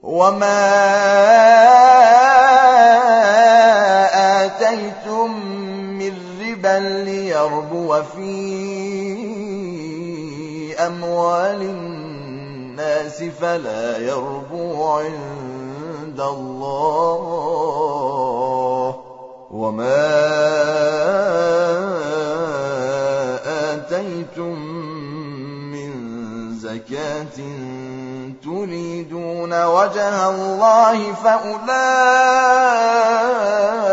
وما آتيتم من ربا ليربو في أموال الناس فلا يربو عند الله، وما آتيتم من زكاة تريدون وجه الله فأولئك